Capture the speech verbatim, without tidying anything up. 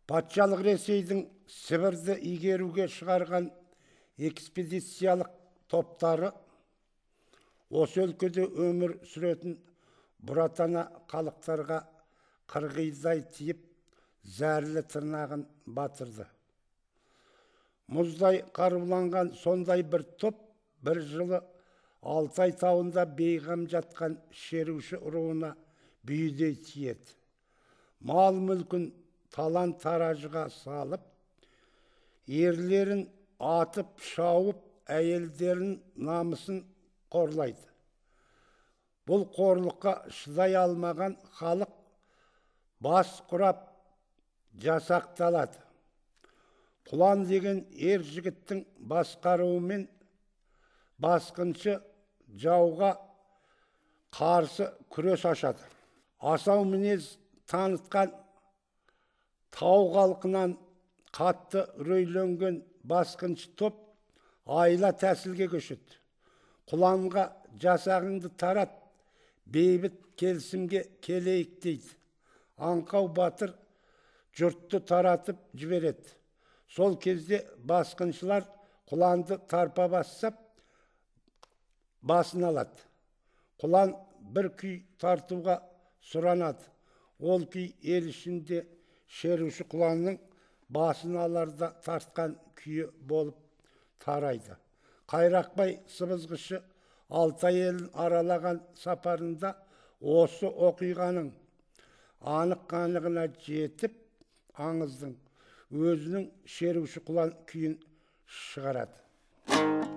Патшалық Ресейдің Сібірді игеруге шығарған экспедициялық топтары осы өлкеде өмір сүретін бұратана халықтарға қырғидай тиіп, зәрлі тырнағын батырды. Мұздай қаруланған сондай бір топ бір жылы Алтай тауында бейғам жатқан шеруші руына бүйідей тиеді. Мал мүлкін талан таражыға салып, ерлерін атып шауып, әйелдерін намысын қорлайды. Бұл қорлыққа шыдай алмаған халық бас құрап жасақталады. Құлан деген ер жігіттің басқаруымен басқыншы жауға қарсы күрес ашады. Асау мінез танытқан тау халқынан қатты үрейленген басқыншы топ айла тәсілге көшеді. Құланға жасағыңды тарат, бейбіт келісімге келейік дейді. Аңқау батыр жұртты таратып жібереді. Сол кезде басқыншылар құланды тарпа бассап, басын алады. Құлан бір күй тартуға сұранады. Ол күй ел ішінде шеруші құланның басын аларда тартқан күйі болып тарайды. Қайрақбай сыбызғышы Алтай елін аралаған сапарында осы оқиғаның анық-қанығына жетіп, аңыздың өзінің шеруші құлан күйін шығарады.